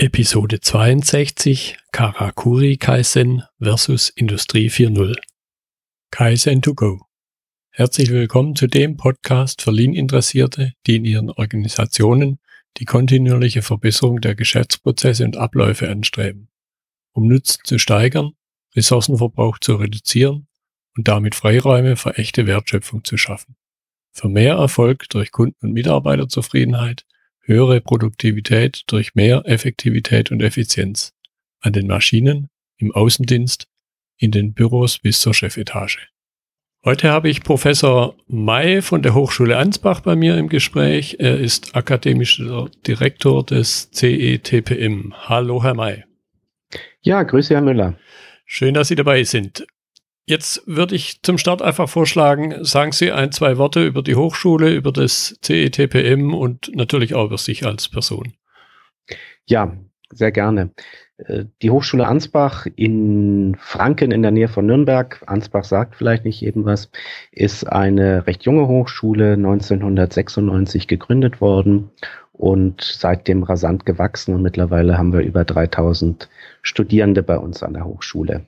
Episode 62 Karakuri Kaizen versus Industrie 4.0 Kaizen to go. Herzlich willkommen zu dem Podcast für Lean-Interessierte, die in ihren Organisationen die kontinuierliche Verbesserung der Geschäftsprozesse und Abläufe anstreben, um Nutzen zu steigern, Ressourcenverbrauch zu reduzieren und damit Freiräume für echte Wertschöpfung zu schaffen. Für mehr Erfolg durch Kunden- und Mitarbeiterzufriedenheit, höhere Produktivität durch mehr Effektivität und Effizienz an den Maschinen, im Außendienst, in den Büros bis zur Chefetage. Heute habe ich Professor May von der Hochschule Ansbach bei mir im Gespräch. Er ist akademischer Direktor des CETPM. Hallo, Herr May. Ja, grüße, Herr Müller. Schön, dass Sie dabei sind. Jetzt würde ich zum Start einfach vorschlagen, sagen Sie ein, zwei Worte über die Hochschule, über das CETPM und natürlich auch über sich als Person. Ja, sehr gerne. Die Hochschule Ansbach in Franken in der Nähe von Nürnberg, Ansbach sagt vielleicht nicht jedem was, ist eine recht junge Hochschule, 1996 gegründet worden und seitdem rasant gewachsen und mittlerweile haben wir über 3000 Studierende bei uns an der Hochschule.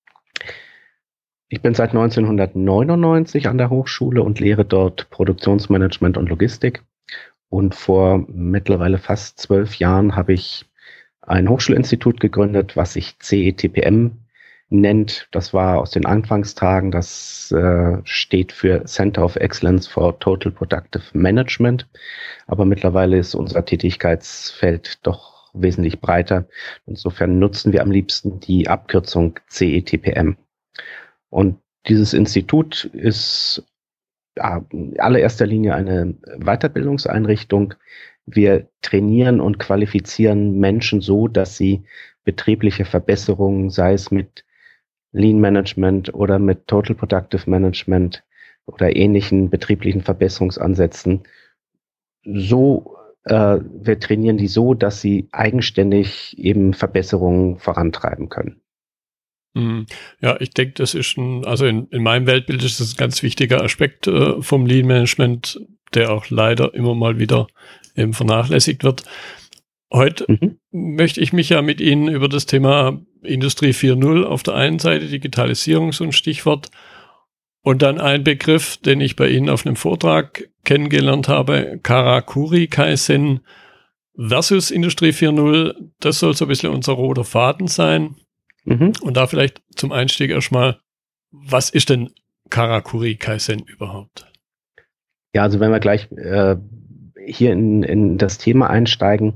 Ich bin seit 1999 an der Hochschule und lehre dort Produktionsmanagement und Logistik. Und vor mittlerweile fast 12 Jahren habe ich ein Hochschulinstitut gegründet, was sich CETPM nennt. Das war aus den Anfangstagen, das steht für Center of Excellence for Total Productive Management. Aber mittlerweile ist unser Tätigkeitsfeld doch wesentlich breiter. Insofern nutzen wir am liebsten die Abkürzung CETPM. Und dieses Institut ist in allererster Linie eine Weiterbildungseinrichtung. Wir trainieren und qualifizieren Menschen so, dass sie betriebliche Verbesserungen, sei es mit Lean Management oder mit Total Productive Management oder ähnlichen betrieblichen Verbesserungsansätzen, wir trainieren die so, dass sie eigenständig eben Verbesserungen vorantreiben können. Ja, ich denke, das ist in meinem Weltbild ist das ein ganz wichtiger Aspekt vom Lean Management, der auch leider immer mal wieder vernachlässigt wird. Heute möchte ich mich ja mit Ihnen über das Thema Industrie 4.0 auf der einen Seite, Digitalisierung, so ein Stichwort, und dann ein Begriff, den ich bei Ihnen auf einem Vortrag kennengelernt habe, Karakuri Kaizen versus Industrie 4.0. Das soll so ein bisschen unser roter Faden sein. Und da vielleicht zum Einstieg erstmal, was ist denn Karakuri Kaizen überhaupt? Ja, also wenn wir gleich hier in das Thema einsteigen,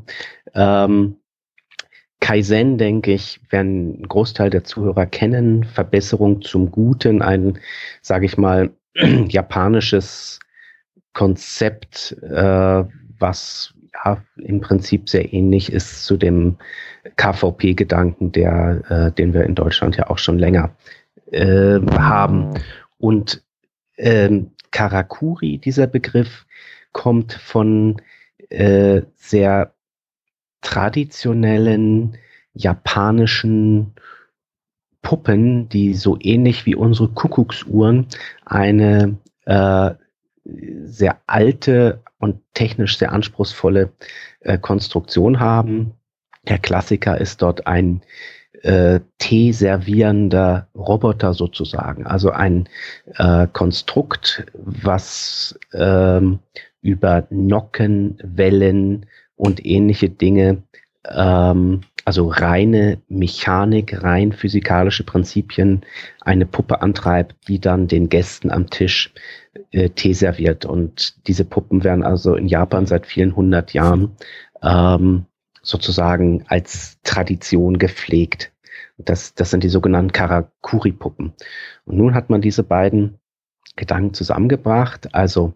Kaizen, denke ich, werden ein Großteil der Zuhörer kennen, Verbesserung zum Guten, ein, sage ich mal, japanisches Konzept, was ja im Prinzip sehr ähnlich ist zu dem KVP-Gedanken, den wir in Deutschland ja auch schon länger haben. Und Karakuri, dieser Begriff, kommt von sehr traditionellen japanischen Puppen, die so ähnlich wie unsere Kuckucksuhren eine sehr alte und technisch sehr anspruchsvolle Konstruktion haben. Der Klassiker ist dort ein Tee servierender Roboter sozusagen, also ein Konstrukt, was über Nocken, Wellen und ähnliche Dinge, also reine Mechanik, rein physikalische Prinzipien, eine Puppe antreibt, die dann den Gästen am Tisch Tee serviert. Und diese Puppen werden also in Japan seit vielen hundert Jahren sozusagen als Tradition gepflegt. Das sind die sogenannten Karakuri-Puppen. Und nun hat man diese beiden Gedanken zusammengebracht, also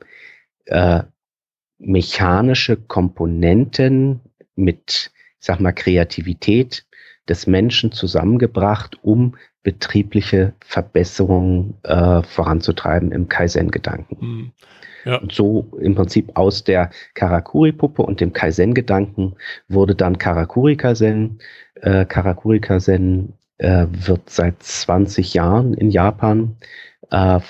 mechanische Komponenten mit, ich sag mal, Kreativität des Menschen zusammengebracht, um betriebliche Verbesserungen voranzutreiben im Kaizen-Gedanken. Ja. Und so im Prinzip aus der Karakuri-Puppe und dem Kaizen-Gedanken wurde dann Karakuri Kaizen. Karakuri Kaizen wird seit 20 Jahren in Japan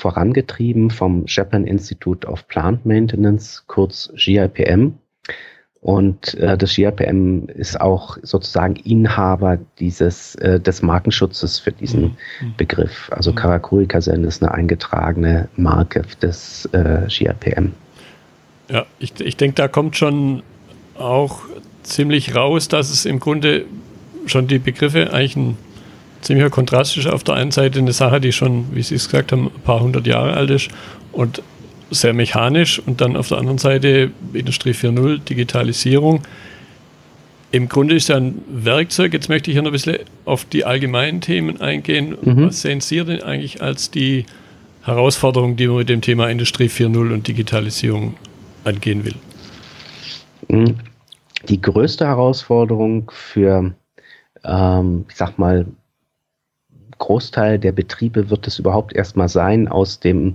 vorangetrieben vom Japan Institute of Plant Maintenance, kurz JIPM. Und das GRPM ist auch sozusagen Inhaber des Markenschutzes für diesen Begriff. Also Karakuri-Kaizen ist eine eingetragene Marke des GRPM. Ja, ich denke, da kommt schon auch ziemlich raus, dass es im Grunde schon die Begriffe eigentlich ein ziemlicher Kontrast ist. Auf der einen Seite eine Sache, die schon, wie Sie es gesagt haben, ein paar hundert Jahre alt ist und sehr mechanisch, und dann auf der anderen Seite Industrie 4.0, Digitalisierung. Im Grunde ist ja ein Werkzeug. Jetzt möchte ich hier noch ein bisschen auf die allgemeinen Themen eingehen. Was sehen Sie denn eigentlich als die Herausforderung, die man mit dem Thema Industrie 4.0 und Digitalisierung angehen will? Die größte Herausforderung für, ich sag mal, Großteil der Betriebe wird es überhaupt erstmal sein, aus dem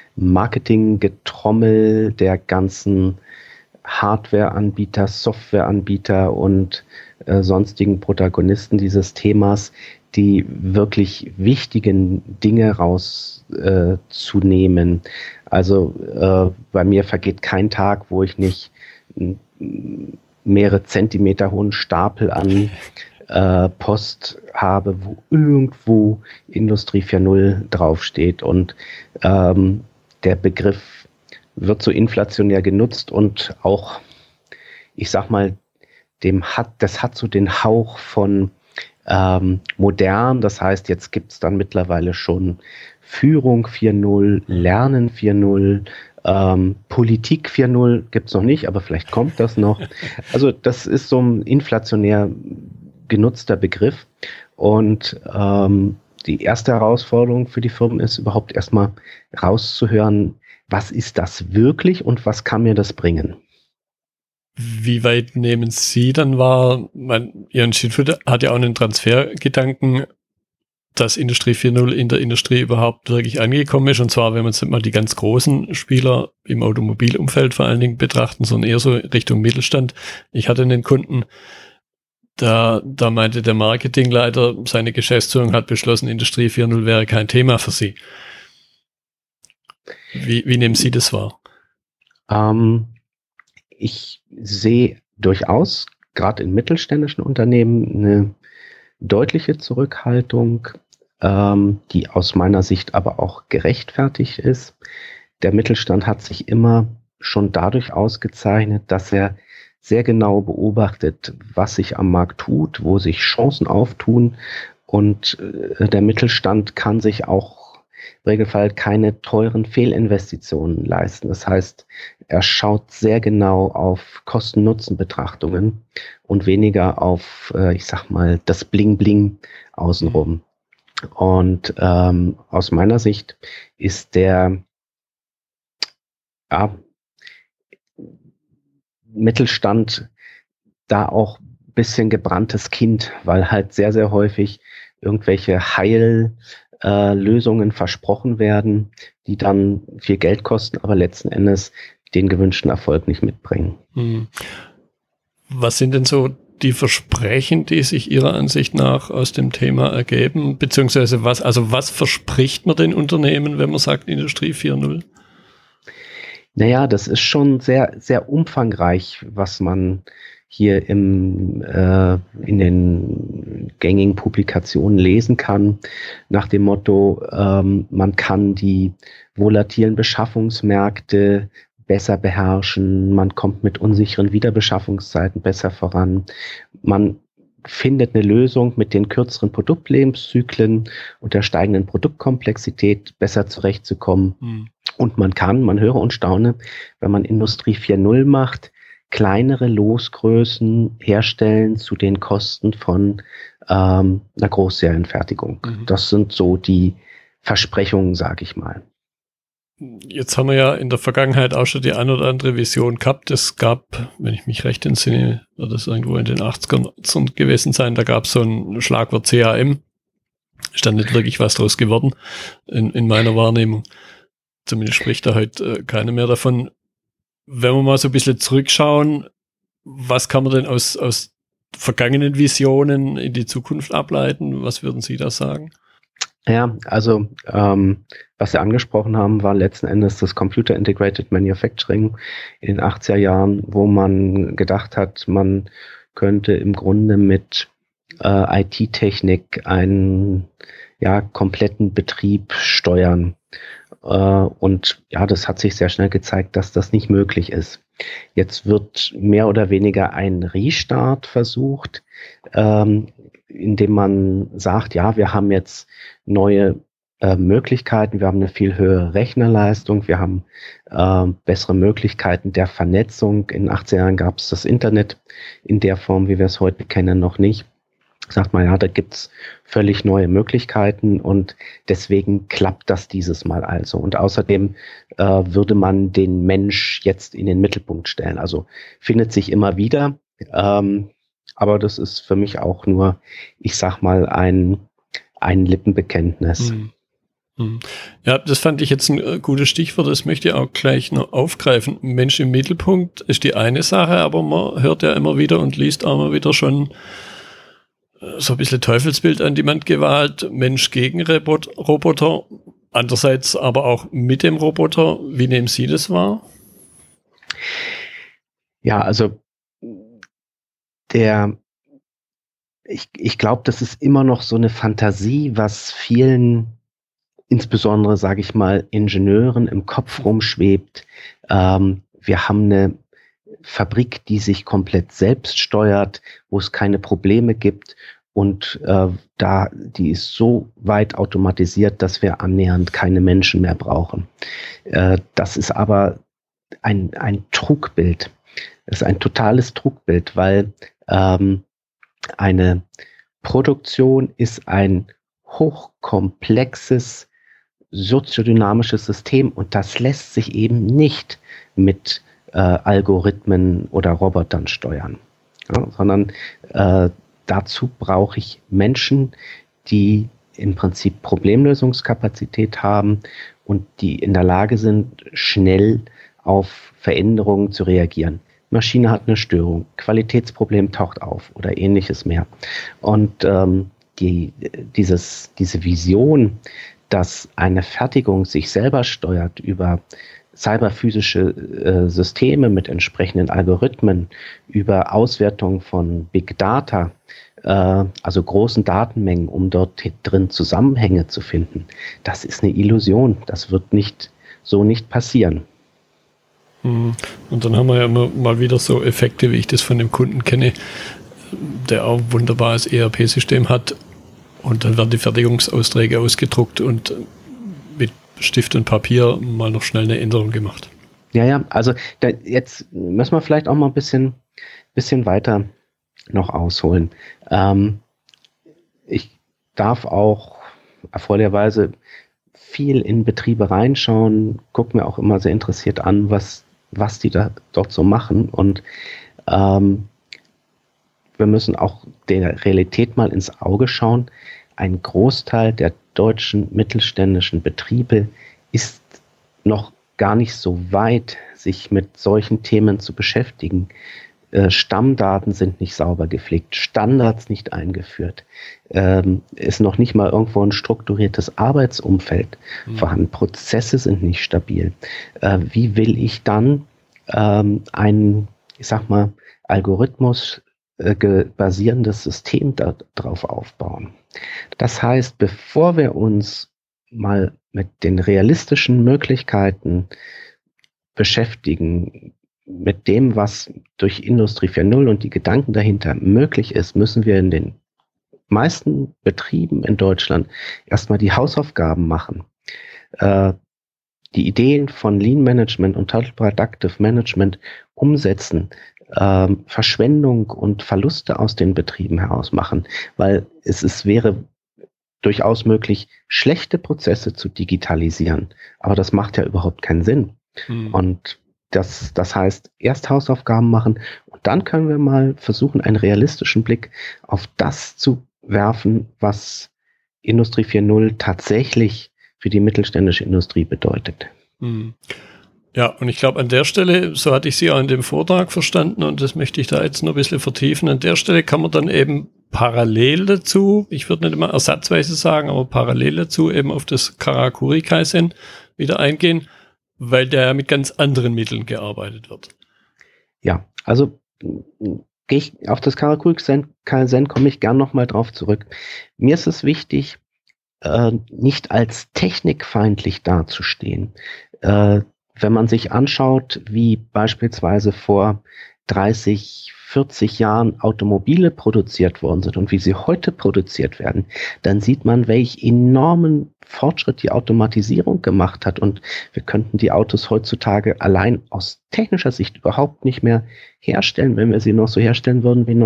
Marketinggetrommel der ganzen Hardware-Anbieter, Software-Anbieter und sonstigen Protagonisten dieses Themas die wirklich wichtigen Dinge rauszunehmen. Also bei mir vergeht kein Tag, wo ich nicht mehrere Zentimeter hohen Stapel an Post habe, wo irgendwo Industrie 4.0 draufsteht, und der Begriff wird so inflationär genutzt und auch, ich sag mal, das hat so den Hauch von modern. Das heißt, jetzt gibt es dann mittlerweile schon Führung 4.0, Lernen 4.0, Politik 4.0 gibt es noch nicht, aber vielleicht kommt das noch. Also das ist so ein inflationär genutzter Begriff, und die erste Herausforderung für die Firmen ist überhaupt erstmal rauszuhören, was ist das wirklich und was kann mir das bringen? Wie weit nehmen Sie dann wahr, Ihr Institut hat ja auch einen Transfergedanken, dass Industrie 4.0 in der Industrie überhaupt wirklich angekommen ist, und zwar, wenn man jetzt mal die ganz großen Spieler im Automobilumfeld vor allen Dingen betrachten, sondern eher so Richtung Mittelstand. Ich hatte einen Kunden, da meinte der Marketingleiter, seine Geschäftsführung hat beschlossen, Industrie 4.0 wäre kein Thema für sie. Wie nehmen Sie das wahr? Ich sehe durchaus, gerade in mittelständischen Unternehmen, eine deutliche Zurückhaltung, die aus meiner Sicht aber auch gerechtfertigt ist. Der Mittelstand hat sich immer schon dadurch ausgezeichnet, dass er sehr genau beobachtet, was sich am Markt tut, wo sich Chancen auftun, und der Mittelstand kann sich auch im Regelfall keine teuren Fehlinvestitionen leisten. Das heißt, er schaut sehr genau auf Kosten-Nutzen-Betrachtungen und weniger auf, ich sag mal, das Bling-Bling außenrum. Und aus meiner Sicht ist der Mittelstand da auch ein bisschen gebranntes Kind, weil halt sehr, sehr häufig irgendwelche Heillösungen versprochen werden, die dann viel Geld kosten, aber letzten Endes den gewünschten Erfolg nicht mitbringen. Was sind denn so die Versprechen, die sich Ihrer Ansicht nach aus dem Thema ergeben? Beziehungsweise was verspricht man den Unternehmen, wenn man sagt Industrie 4.0? Naja, das ist schon sehr, sehr umfangreich, was man hier in den gängigen Publikationen lesen kann, nach dem Motto, man kann die volatilen Beschaffungsmärkte besser beherrschen, man kommt mit unsicheren Wiederbeschaffungszeiten besser voran, man findet eine Lösung, mit den kürzeren Produktlebenszyklen und der steigenden Produktkomplexität besser zurechtzukommen. Und man höre und staune, wenn man Industrie 4.0 macht, kleinere Losgrößen herstellen zu den Kosten von einer Großserienfertigung. Das sind so die Versprechungen, sage ich mal. Jetzt haben wir ja in der Vergangenheit auch schon die ein oder andere Vision gehabt. Es gab, wenn ich mich recht entsinne, wird das irgendwo in den 80ern gewesen sein, da gab es so ein Schlagwort CAM. Ist dann nicht wirklich was draus geworden, in meiner Wahrnehmung. Zumindest spricht da heute keiner mehr davon. Wenn wir mal so ein bisschen zurückschauen, was kann man denn aus vergangenen Visionen in die Zukunft ableiten? Was würden Sie da sagen? Ja, also was Sie angesprochen haben, war letzten Endes das Computer Integrated Manufacturing in den 80er Jahren, wo man gedacht hat, man könnte im Grunde mit IT-Technik einen kompletten Betrieb steuern. Und ja, das hat sich sehr schnell gezeigt, dass das nicht möglich ist. Jetzt wird mehr oder weniger ein Restart versucht, indem man sagt, ja, wir haben jetzt neue Möglichkeiten, wir haben eine viel höhere Rechnerleistung, wir haben bessere Möglichkeiten der Vernetzung. In den 80er Jahren gab es das Internet in der Form, wie wir es heute kennen, noch nicht. Sagt man, ja, da gibt's völlig neue Möglichkeiten und deswegen klappt das dieses Mal also. Und außerdem würde man den Mensch jetzt in den Mittelpunkt stellen. Also findet sich immer wieder, aber das ist für mich auch nur, ich sag mal, ein Lippenbekenntnis. Ja, das fand ich jetzt ein gutes Stichwort, das möchte ich auch gleich noch aufgreifen. Mensch im Mittelpunkt ist die eine Sache, aber man hört ja immer wieder und liest auch immer wieder schon so ein bisschen Teufelsbild an die Wand gewalt, Mensch gegen Roboter, andererseits aber auch mit dem Roboter. Wie nehmen Sie das wahr? Ja, also ich glaube, das ist immer noch so eine Fantasie, was vielen, insbesondere, sage ich mal, Ingenieuren im Kopf rumschwebt. Wir haben eine Fabrik, die sich komplett selbst steuert, wo es keine Probleme gibt und die ist so weit automatisiert, dass wir annähernd keine Menschen mehr brauchen. Das ist aber ein Trugbild. Das ist ein totales Trugbild, weil eine Produktion ist ein hochkomplexes soziodynamisches System und das lässt sich eben nicht mit Algorithmen oder Robotern steuern, ja, sondern dazu brauche ich Menschen, die im Prinzip Problemlösungskapazität haben und die in der Lage sind, schnell auf Veränderungen zu reagieren. Maschine hat eine Störung, Qualitätsproblem taucht auf oder ähnliches mehr. Und diese Vision, dass eine Fertigung sich selber steuert über cyberphysische Systeme mit entsprechenden Algorithmen, über Auswertung von Big Data, also großen Datenmengen, um dort drin Zusammenhänge zu finden, das ist eine Illusion. Das wird nicht passieren. Und dann haben wir ja immer mal wieder so Effekte, wie ich das von dem Kunden kenne, der auch ein wunderbares ERP-System hat und dann werden die Fertigungsaufträge ausgedruckt und mit Stift und Papier mal noch schnell eine Änderung gemacht. Ja, also jetzt müssen wir vielleicht auch mal ein bisschen weiter noch ausholen. Ich darf auch erfreulicherweise viel in Betriebe reinschauen, gucke mir auch immer sehr interessiert an, was die da dort so machen. Und wir müssen auch der Realität mal ins Auge schauen. Ein Großteil der deutschen mittelständischen Betriebe ist noch gar nicht so weit, sich mit solchen Themen zu beschäftigen. Stammdaten sind nicht sauber gepflegt, Standards nicht eingeführt, ist noch nicht mal irgendwo ein strukturiertes Arbeitsumfeld vorhanden, Prozesse sind nicht stabil. Wie will ich dann ein, ich sag mal, Algorithmus basierendes System darauf aufbauen? Das heißt, bevor wir uns mal mit den realistischen Möglichkeiten beschäftigen, mit dem, was durch Industrie 4.0 und die Gedanken dahinter möglich ist, müssen wir in den meisten Betrieben in Deutschland erstmal die Hausaufgaben machen. Die Ideen von Lean Management und Total Productive Management umsetzen, Verschwendung und Verluste aus den Betrieben heraus machen, weil es wäre durchaus möglich, schlechte Prozesse zu digitalisieren, aber das macht ja überhaupt keinen Sinn. Und das heißt, erst Hausaufgaben machen und dann können wir mal versuchen, einen realistischen Blick auf das zu werfen, was Industrie 4.0 tatsächlich für die mittelständische Industrie bedeutet. Ja, und ich glaube, an der Stelle, so hatte ich Sie auch in dem Vortrag verstanden und das möchte ich da jetzt noch ein bisschen vertiefen, an der Stelle kann man dann eben parallel dazu, ich würde nicht immer ersatzweise sagen, aber parallel dazu eben auf das Karakuri Kaizen wieder eingehen, weil der mit ganz anderen Mitteln gearbeitet wird. Ja, also gehe ich auf das Karakuri Kaizen, komme ich gern nochmal drauf zurück. Mir ist es wichtig, nicht als technikfeindlich dazustehen. Wenn man sich anschaut, wie beispielsweise vor 30, 40 Jahren Automobile produziert worden sind und wie sie heute produziert werden, dann sieht man, welch enormen Fortschritt die Automatisierung gemacht hat. Und wir könnten die Autos heutzutage allein aus technischer Sicht überhaupt nicht mehr herstellen, wenn wir sie noch so herstellen würden wie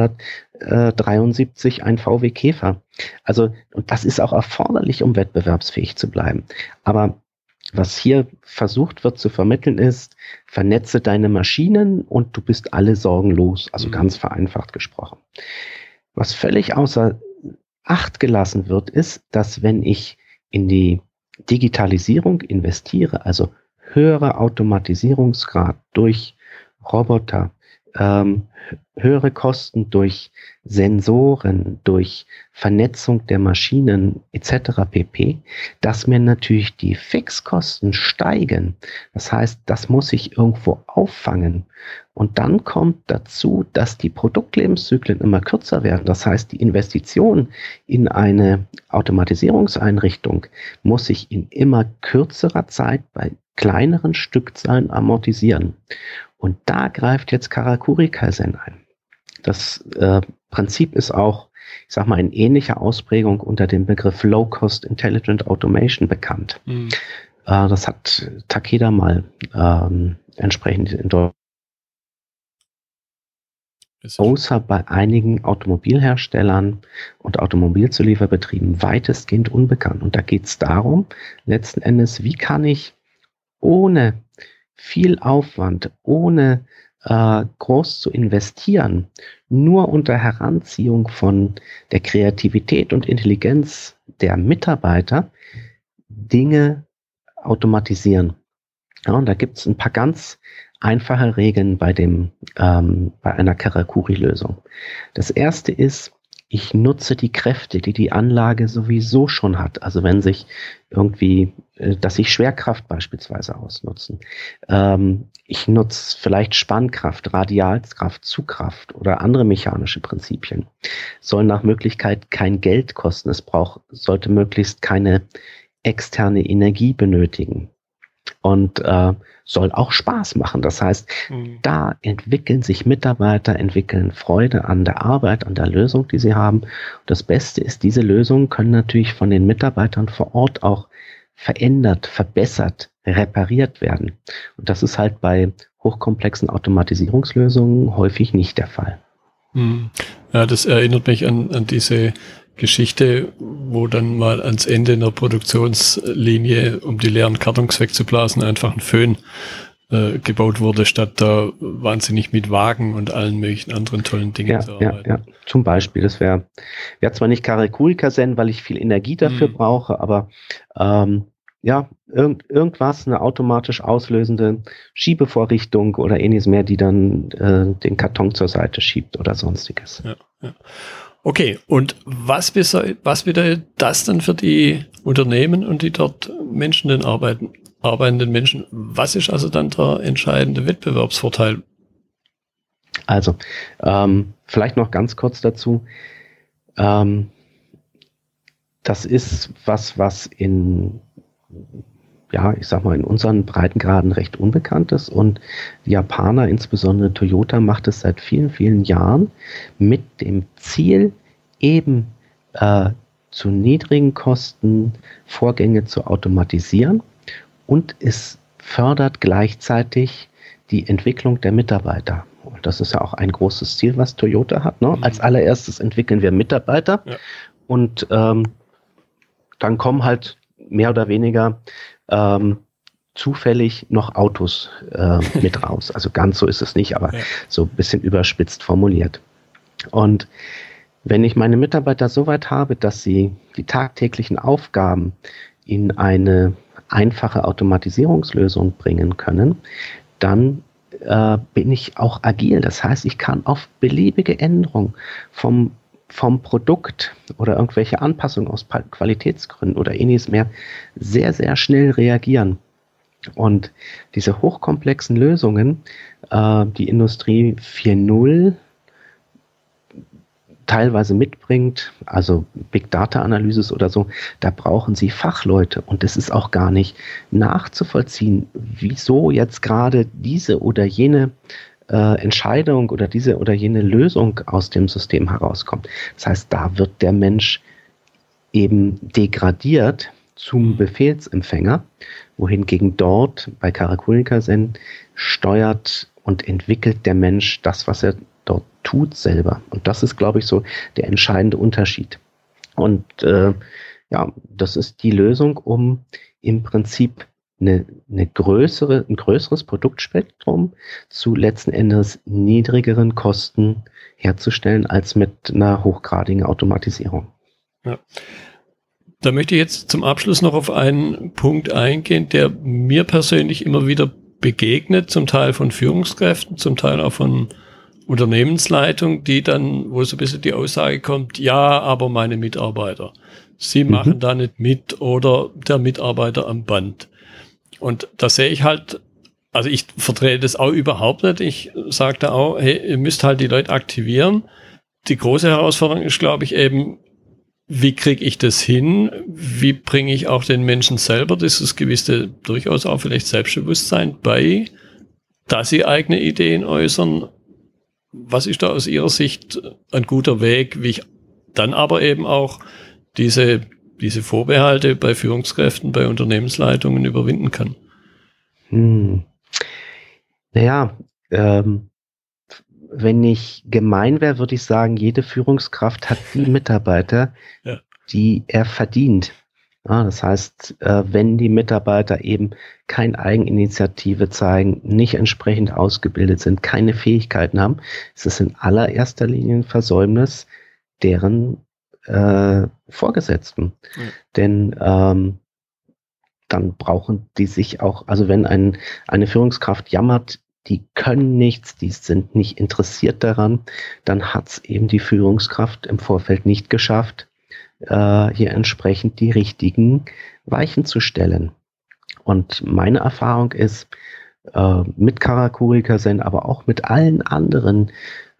1973 ein VW Käfer. Also, und das ist auch erforderlich, um wettbewerbsfähig zu bleiben. Aber was hier versucht wird zu vermitteln ist, vernetze deine Maschinen und du bist alle sorgenlos, also ganz vereinfacht gesprochen. Was völlig außer Acht gelassen wird, ist, dass wenn ich in die Digitalisierung investiere, also höhere Automatisierungsgrad durch Roboter, höhere Kosten durch Sensoren, durch Vernetzung der Maschinen etc. pp., dass mir natürlich die Fixkosten steigen. Das heißt, das muss ich irgendwo auffangen. Und dann kommt dazu, dass die Produktlebenszyklen immer kürzer werden. Das heißt, die Investition in eine Automatisierungseinrichtung muss ich in immer kürzerer Zeit bei kleineren Stückzahlen amortisieren. Und da greift jetzt Karakuri Kaizen ein. Das Prinzip ist auch, ich sag mal, in ähnlicher Ausprägung unter dem Begriff Low-Cost Intelligent Automation bekannt. Das hat Takeda mal entsprechend in Deutschland außer bei einigen Automobilherstellern und Automobilzulieferbetrieben weitestgehend unbekannt. Und da geht es darum, letzten Endes, wie kann ich ohne viel Aufwand, ohne groß zu investieren, nur unter Heranziehung von der Kreativität und Intelligenz der Mitarbeiter Dinge automatisieren. Ja, und da gibt es ein paar ganz einfache Regeln bei einer Karakuri-Lösung. Das erste ist, ich nutze die Kräfte, die die Anlage sowieso schon hat. Also wenn sich irgendwie, dass ich Schwerkraft beispielsweise ausnutzen. Ich nutze vielleicht Spannkraft, Radialkraft, Zugkraft oder andere mechanische Prinzipien. Soll nach Möglichkeit kein Geld kosten. Sollte möglichst keine externe Energie benötigen. Und soll auch Spaß machen. Das heißt, da entwickeln sich Mitarbeiter, entwickeln Freude an der Arbeit, an der Lösung, die sie haben. Und das Beste ist, diese Lösungen können natürlich von den Mitarbeitern vor Ort auch verändert, verbessert, repariert werden. Und das ist halt bei hochkomplexen Automatisierungslösungen häufig nicht der Fall. Ja, das erinnert mich an diese Geschichte, wo dann mal ans Ende einer Produktionslinie, um die leeren Kartons wegzublasen, einfach ein Föhn gebaut wurde, statt da wahnsinnig mit Wagen und allen möglichen anderen tollen Dingen zu arbeiten. Ja, zum Beispiel. Das wäre zwar nicht Karakuri Kaizen, weil ich viel Energie dafür brauche, aber irgendwas, eine automatisch auslösende Schiebevorrichtung oder ähnliches mehr, die dann den Karton zur Seite schiebt oder sonstiges. Ja. Okay, und was bedeutet das dann für die Unternehmen und die dort arbeitenden Menschen? Was ist also dann der entscheidende Wettbewerbsvorteil? Also, vielleicht noch ganz kurz dazu. Das ist was in unseren Breitengraden recht unbekannt ist. Und die Japaner, insbesondere Toyota, macht es seit vielen, vielen Jahren mit dem Ziel, eben zu niedrigen Kosten Vorgänge zu automatisieren. Und es fördert gleichzeitig die Entwicklung der Mitarbeiter. Und das ist ja auch ein großes Ziel, was Toyota hat. Ne? Als allererstes entwickeln wir Mitarbeiter und dann kommen halt mehr oder weniger zufällig noch Autos mit raus. Also ganz so ist es nicht, aber so ein bisschen überspitzt formuliert. Und wenn ich meine Mitarbeiter so weit habe, dass sie die tagtäglichen Aufgaben in eine einfache Automatisierungslösung bringen können, dann bin ich auch agil. Das heißt, ich kann auf beliebige Änderungen vom vom Produkt oder irgendwelche Anpassungen aus Qualitätsgründen oder ähnliches mehr sehr, sehr schnell reagieren. Und diese hochkomplexen Lösungen, die Industrie 4.0 teilweise mitbringt, also Big Data Analysis oder so, da brauchen sie Fachleute und es ist auch gar nicht nachzuvollziehen, wieso jetzt gerade diese oder jene Entscheidung oder diese oder jene Lösung aus dem System herauskommt. Das heißt, da wird der Mensch eben degradiert zum Befehlsempfänger, wohingegen dort bei Karakuri Kaizen steuert und entwickelt der Mensch das, was er dort tut, selber. Und das ist, glaube ich, so der entscheidende Unterschied. Und das ist die Lösung, um im Prinzip ein größeres Produktspektrum zu letzten Endes niedrigeren Kosten herzustellen als mit einer hochgradigen Automatisierung. Ja. Da möchte ich jetzt zum Abschluss noch auf einen Punkt eingehen, der mir persönlich immer wieder begegnet, zum Teil von Führungskräften, zum Teil auch von Unternehmensleitung, die dann, wo so ein bisschen die Aussage kommt, ja, aber meine Mitarbeiter, sie machen da nicht mit oder der Mitarbeiter am Band. Und da sehe ich halt, also ich vertrete das auch überhaupt nicht. Ich sage da auch, hey, ihr müsst halt die Leute aktivieren. Die große Herausforderung ist, glaube ich, eben, wie kriege ich das hin? Wie bringe ich auch den Menschen selber dieses gewisse, durchaus auch vielleicht Selbstbewusstsein bei, dass sie eigene Ideen äußern? Was ist da aus Ihrer Sicht ein guter Weg, wie ich dann aber eben auch diese Vorbehalte bei Führungskräften, bei Unternehmensleitungen überwinden kann? Naja, wenn ich gemein wäre, würde ich sagen, jede Führungskraft hat die Mitarbeiter, ja, die er verdient. Ja, das heißt, wenn die Mitarbeiter eben keine Eigeninitiative zeigen, nicht entsprechend ausgebildet sind, keine Fähigkeiten haben, ist es in allererster Linie ein Versäumnis deren Vorgesetzten. Ja. Denn dann brauchen die sich auch, also wenn eine Führungskraft jammert, die können nichts, die sind nicht interessiert daran, dann hat es eben die Führungskraft im Vorfeld nicht geschafft, hier entsprechend die richtigen Weichen zu stellen. Und meine Erfahrung ist, mit Karakuri Kaizen, aber auch mit allen anderen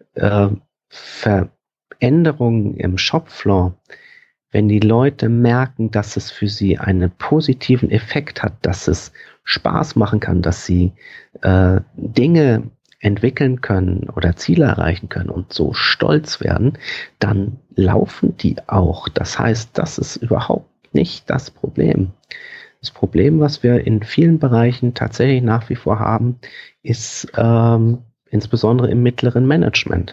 Veränderungen im Shopfloor, wenn die Leute merken, dass es für sie einen positiven Effekt hat, dass es Spaß machen kann, dass sie Dinge entwickeln können oder Ziele erreichen können und so stolz werden, dann laufen die auch. Das heißt, das ist überhaupt nicht das Problem. Das Problem, was wir in vielen Bereichen tatsächlich nach wie vor haben, ist insbesondere im mittleren Management.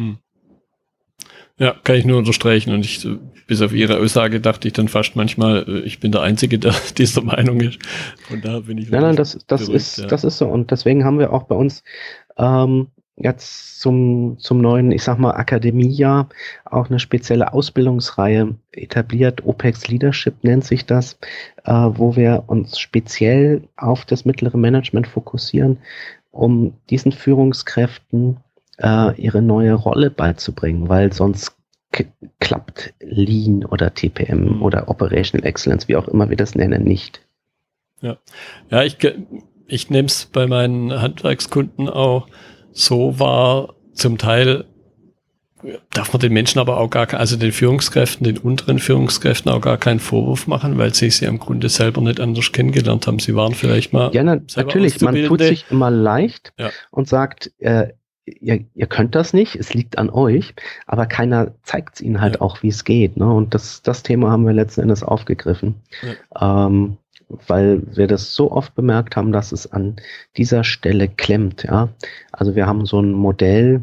Ja, kann ich nur unterstreichen. Und bis auf Ihre Aussage dachte ich dann fast manchmal, ich bin der Einzige, der dieser Meinung ist. Von daher bin ich. Nein, das ist so. Und deswegen haben wir auch bei uns jetzt zum neuen, ich sag mal, Akademiejahr auch eine spezielle Ausbildungsreihe etabliert. OPEX Leadership nennt sich das, wo wir uns speziell auf das mittlere Management fokussieren, um diesen Führungskräften ihre neue Rolle beizubringen, weil sonst klappt Lean oder TPM oder Operational Excellence, wie auch immer wir das nennen, nicht. Ja, ich nehme es bei meinen Handwerkskunden auch so wahr, zum Teil darf man den Menschen aber auch den Führungskräften, den unteren Führungskräften auch gar keinen Vorwurf machen, weil sie im Grunde selber nicht anders kennengelernt haben. Sie waren vielleicht mal. Ja, natürlich, man tut sich immer leicht und sagt, ihr könnt das nicht, es liegt an euch, aber keiner zeigt es ihnen halt auch, wie es geht. Ne? Und das Thema haben wir letzten Endes aufgegriffen, weil wir das so oft bemerkt haben, dass es an dieser Stelle klemmt. Ja? Also wir haben so ein Modell,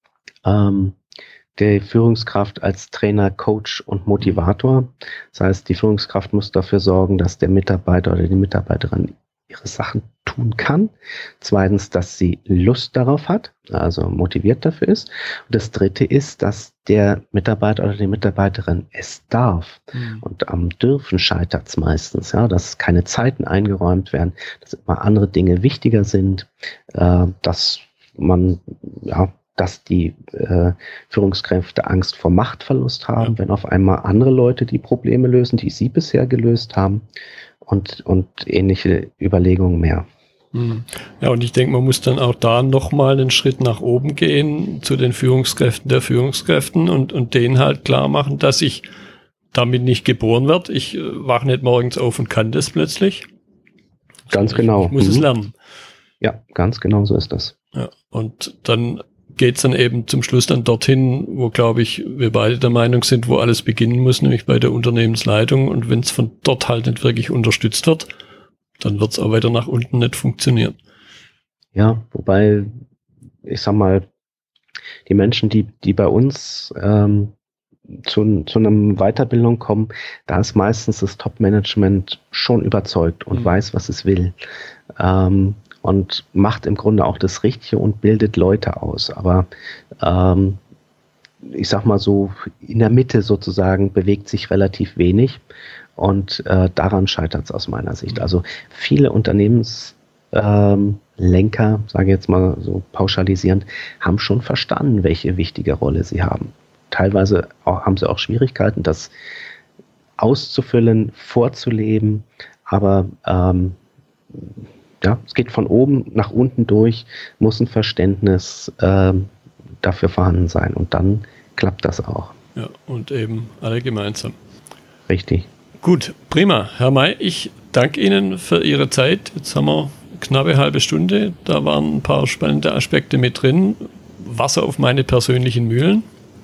der Führungskraft als Trainer, Coach und Motivator. Das heißt, die Führungskraft muss dafür sorgen, dass der Mitarbeiter oder die Mitarbeiterin ihre Sachen tun kann. Zweitens, dass sie Lust darauf hat, also motiviert dafür ist. Und das Dritte ist, dass der Mitarbeiter oder die Mitarbeiterin es darf. Und am Dürfen scheitert es meistens, dass keine Zeiten eingeräumt werden, dass immer andere Dinge wichtiger sind, dass man dass die Führungskräfte Angst vor Machtverlust haben, wenn auf einmal andere Leute die Probleme lösen, die sie bisher gelöst haben und ähnliche Überlegungen mehr. Ja, und ich denke, man muss dann auch da nochmal einen Schritt nach oben gehen zu den Führungskräften der Führungskräften und denen halt klar machen, dass ich damit nicht geboren werde. Ich wache nicht morgens auf und kann das plötzlich. Ganz genau. Ich muss es lernen. Ja, ganz genau so ist das. Ja, und dann geht's dann eben zum Schluss dann dorthin, wo, glaube ich, wir beide der Meinung sind, wo alles beginnen muss, nämlich bei der Unternehmensleitung. Und wenn es von dort halt nicht wirklich unterstützt wird, dann wird es auch weiter nach unten nicht funktionieren. Ja, wobei, ich sag mal, die Menschen, die bei uns zu einer Weiterbildung kommen, da ist meistens das Top-Management schon überzeugt und weiß, was es will. Und macht im Grunde auch das Richtige und bildet Leute aus. Aber ich sag mal so, in der Mitte sozusagen bewegt sich relativ wenig. Und daran scheitert es aus meiner Sicht. Also viele Unternehmenslenker, sage ich jetzt mal so pauschalisierend, haben schon verstanden, welche wichtige Rolle sie haben. Teilweise haben sie auch Schwierigkeiten, das auszufüllen, vorzuleben. Aber es geht von oben nach unten durch, muss ein Verständnis dafür vorhanden sein. Und dann klappt das auch. Ja, und eben alle gemeinsam. Richtig. Gut, prima. Herr May, ich danke Ihnen für Ihre Zeit. Jetzt haben wir knappe halbe Stunde. Da waren ein paar spannende Aspekte mit drin. Wasser auf meine persönlichen Mühlen.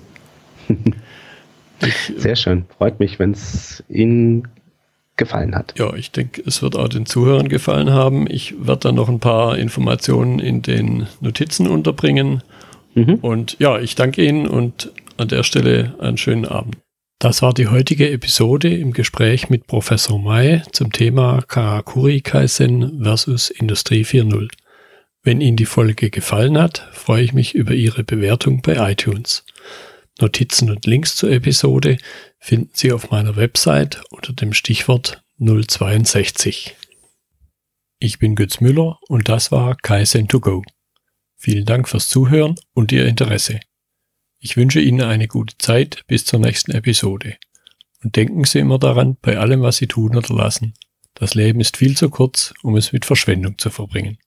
Sehr schön. Freut mich, wenn es Ihnen gefallen hat. Ja, ich denke, es wird auch den Zuhörern gefallen haben. Ich werde dann noch ein paar Informationen in den Notizen unterbringen. Und ja, ich danke Ihnen und an der Stelle einen schönen Abend. Das war die heutige Episode im Gespräch mit Professor May zum Thema Karakuri Kaizen versus Industrie 4.0. Wenn Ihnen die Folge gefallen hat, freue ich mich über Ihre Bewertung bei iTunes. Notizen und Links zur Episode finden Sie auf meiner Website unter dem Stichwort 062. Ich bin Götz Müller und das war Kaizen2Go. Vielen Dank fürs Zuhören und Ihr Interesse. Ich wünsche Ihnen eine gute Zeit bis zur nächsten Episode. Und denken Sie immer daran, bei allem, was Sie tun oder lassen, das Leben ist viel zu kurz, um es mit Verschwendung zu verbringen.